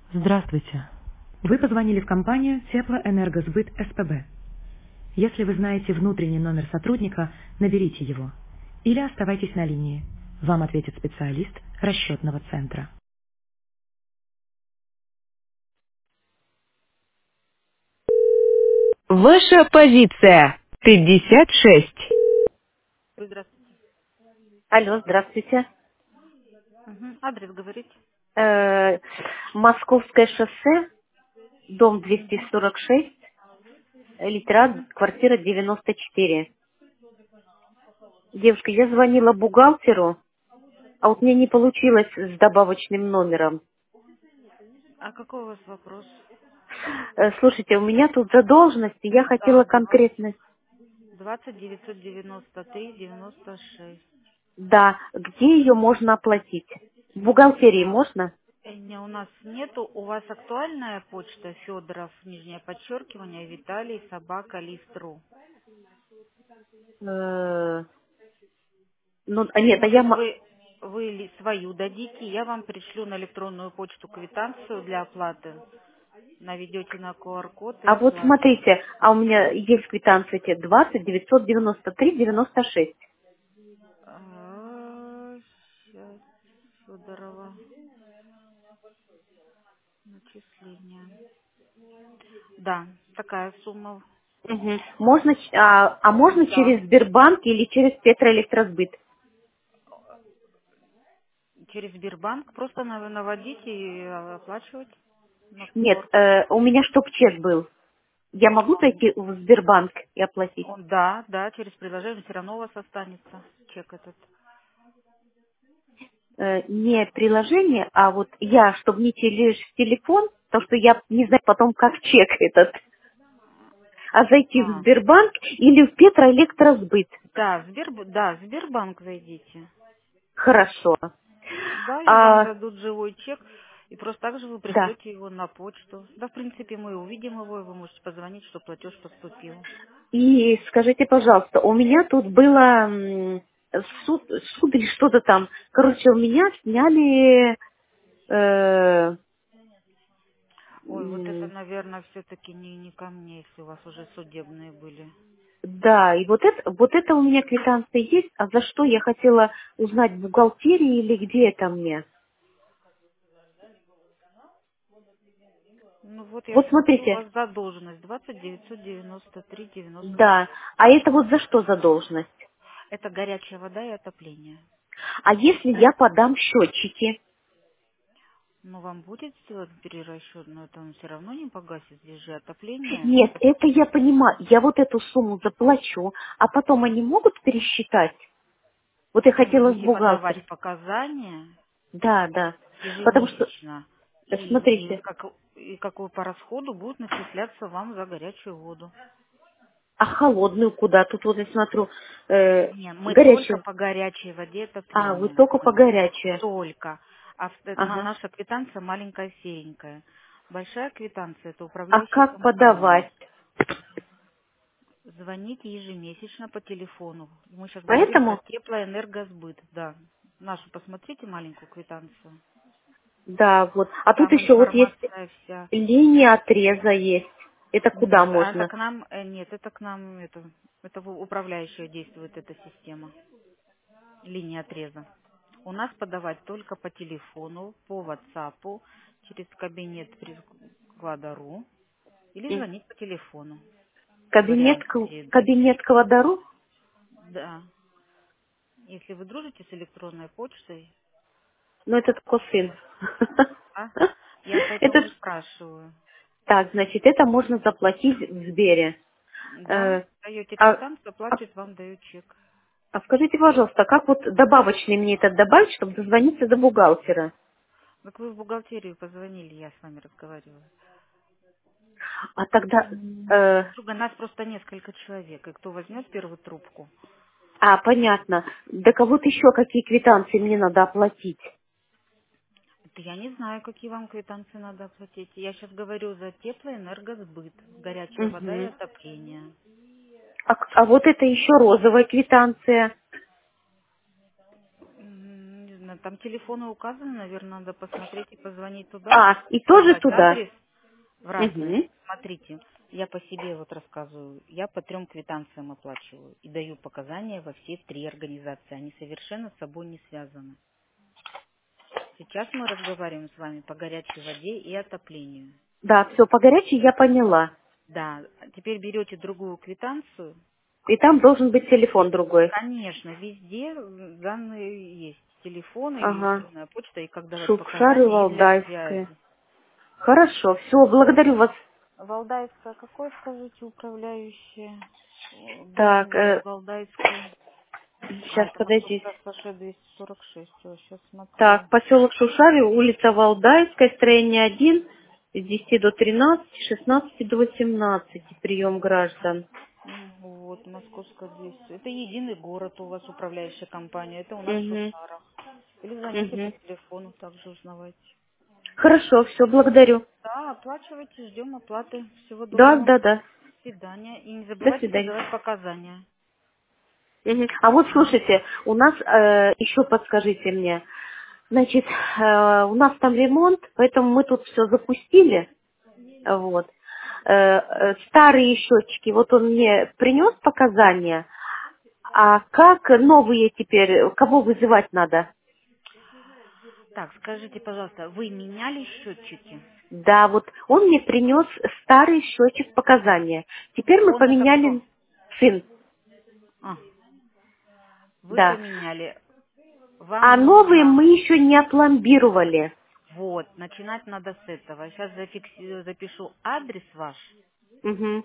Здравствуйте. Вы позвонили в компанию Теплоэнергосбыт СПБ. Если вы знаете внутренний номер сотрудника, наберите его. Или оставайтесь на линии. Вам ответит специалист расчетного центра. Ваша позиция 56. Здравствуйте. Алло, здравствуйте. Мгм. Адрес говорите. Э, Московское шоссе, дом Мгм. 246, литерат, Мгм. квартира 94. Девушка, я звонила бухгалтеру, а вот мне не получилось с добавочным номером. А какой у вас вопрос? Слушайте, у меня тут задолженность, и я хотела Да, 20, конкретно... 20 993 96. Да, где ее можно оплатить? В бухгалтерии можно? Не, у нас нету. У вас актуальная почта Федоров, нижнее подчеркивание, Виталий, собака, лист.ру. Э, Ну, нет, а я... Может, вы свою дадите, я вам пришлю на электронную почту квитанцию для оплаты. Наведете на QR-код и А вот оплатите. смотрите, а у меня есть квитанции эти 20 993 96. Сейчас, Федорова, начисление. Да, такая сумма. Мгм. Можно, а можно Да. через Сбербанк или через Петроэлектросбыт? Через Сбербанк просто наводить и оплачивать на Нет, QR-код. у меня чтоб чек был. Я могу зайти в Сбербанк и оплатить? Да, да, через приложение все равно у вас останется чек этот. Не приложение, а вот я, чтобы не лишь телефон, потому что я не знаю потом, как чек этот, а зайти в А, Сбербанк или в Петроэлектросбыт. да, да, в Сбербанк зайдите. Хорошо. Да, и вам А, дадут живой чек, и просто так же вы да. пришлете его на почту. Да, в принципе, мы увидим его, и вы можете позвонить, что платеж поступил. И скажите, пожалуйста, у меня тут было суд или что-то там. Короче, у меня сняли, э, Ой, вот это, м, наверное, все-таки не ко мне, если у вас уже судебные были. да, и вот это у меня квитанция есть, а за что я хотела узнать в бухгалтерии или где это мне? Ну вот я Вот смотрю, у смотрите, вас задолженность 20 993 96. да, а это вот за что задолженность? Это горячая вода и отопление. А если я подам счетчики? Но вам будет сделать перерасчет, но это он все равно не погасит, здесь же отопление. Нет, это я понимаю, я вот эту сумму заплачу, а потом они могут пересчитать? Вот я Вы хотела с будете бухгалтером. подавать показания Да, да. Потому что, ежемесячно, и смотрите, какой по расходу будет начисляться вам за горячую воду. а холодную куда? Тут вот я смотрю, Не, мы только горячую. по горячей воде А, вы отопление. только по горячее. Только. Ага. Наша квитанция маленькая, серенькая. Большая квитанция — это А управляющая как компания. подавать? Звоните ежемесячно по телефону. Мы сейчас говорим про Поэтому, теплоэнергосбыт. Да. Нашу посмотрите маленькую квитанцию. да, вот. А тут Там еще вот есть информация вся. линия отреза есть. Это куда Нет, а это можно? к нам, нет, это к нам, это управляющая действует эта система, линия отреза. У нас подавать только по телефону, по WhatsApp, через кабинет пресс-клада.ру или М. звонить по телефону. Кабинет, Варианты передачи. кабинет к Водору? Да. Если вы дружите с электронной почтой, Ну, это только сын. а? Я Это поэтому и ж- спрашиваю. так, значит, это можно заплатить в Сбере. Да, Э, даете А, квитанцию, а платит, вам дают чек. А скажите, пожалуйста, как вот добавочный мне это добавить, чтобы дозвониться до бухгалтера? Как вы в бухгалтерию позвонили, я с вами разговариваю. А тогда... э, Друга, нас просто несколько человек, и кто возьмет первую трубку? понятно. До кого-то еще какие квитанции мне надо оплатить? Это я не знаю, какие вам квитанции надо оплатить. Я сейчас говорю за теплоэнергосбыт, горячая вода и Мгм. отопление. А вот это еще розовая квитанция. Там телефоны указаны, наверное, надо посмотреть и позвонить туда, А, и тоже сказать туда. адрес в разные. Угу. Смотрите, я по себе вот рассказываю. Я по 3 квитанциям оплачиваю и даю показания во все 3 организации. Они совершенно с собой не связаны. Сейчас мы разговариваем с вами по горячей воде и отоплению. Да, все, по горячей я поняла. Да, теперь берете другую квитанцию. И там должен быть телефон другой. Конечно, везде данные есть. Телефон и Ага. электронная почта, и как давать Шукшар и показания, и для Валдайская. связи. Хорошо, все, благодарю вас. Валдайская, какой, скажите, управляющая? Дом Так, город Валдайская. А, сейчас, это подождите. Московская Саша 246. Сейчас смотрю. Так, поселок Шушари, улица Валдайская, строение 1, с 10 до 13, с 16 до 18, прием граждан. Вот, Московская 200. Это единый город у вас, управляющая компания. Это у нас в Угу, Шушарах. Или звоните по угу. телефону, также узнавайте. Хорошо, все, благодарю. Да, оплачивайте, ждем оплаты. Всего Да, доброго. да, да. До свидания. И не До забывайте свидания. подавать показания. Мгм. А вот слушайте, у нас еще подскажите мне, значит, у нас там ремонт, поэтому мы тут все запустили, вот. Старые счетчики, вот он мне принес показания, а как новые теперь, кого вызывать надо? Так, скажите, пожалуйста, вы меняли счетчики? Да, вот он мне принес старый счетчик показания. Теперь мы Он это кто? поменяли сын, А, вы да. поменяли. А Вам новые нужно... мы еще не опломбировали. Вот, начинать надо с этого. Сейчас запишу адрес ваш, Угу,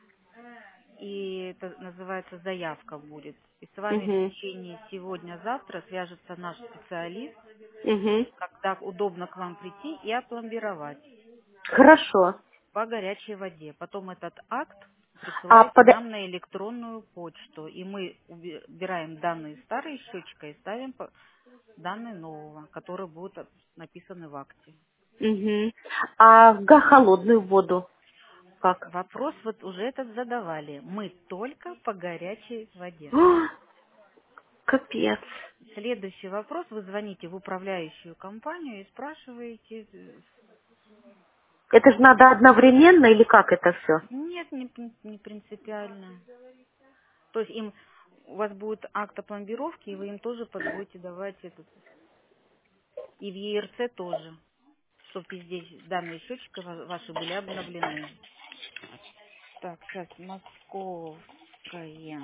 и это называется заявка будет. И с вами в угу. течение сегодня-завтра свяжется наш специалист, Угу. когда удобно к вам прийти и опломбировать Хорошо. по горячей воде. Потом этот акт А присылаете под... нам на электронную почту, и мы убираем данные старые счетчика и ставим данные нового, которые будут написаны в акте. Угу. А холодную воду как? Вопрос вот уже этот задавали. Мы только по горячей воде. А, капец. Следующий вопрос. Вы звоните в управляющую компанию и спрашиваете. Это же надо одновременно или как это все? Нет, не принципиально. То есть им у вас будет акт о пломбировке, и вы им тоже будете давать этот. И в ЕРЦ тоже, чтобы везде данные счетчика ваши были обновлены. Так, сейчас Московское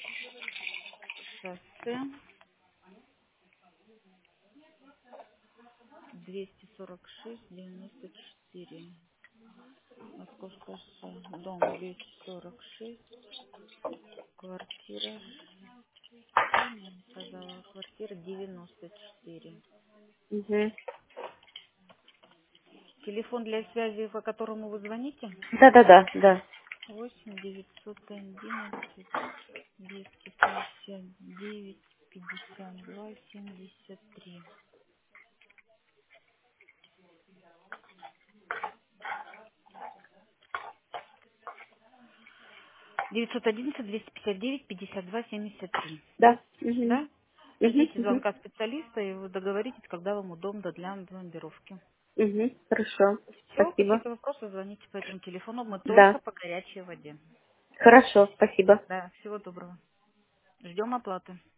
шоссе 246-94. Московское шоссе, дом 246, квартира, сказала, квартира 94. Угу. Телефон для связи, по которому вы звоните? Да-да-да, да. 8 911 259 52 73. 911 259 52 73. Да. Угу. Да? Угу. Ждите Угу. звонка специалиста, и вы договоритесь, когда вам удобно для пломбировки. Угу. Хорошо. Все, Спасибо. какие-то вопросы, звоните по этому телефону. Мы только Да. по горячей воде. Хорошо, спасибо. Да, всего доброго. Ждем оплаты.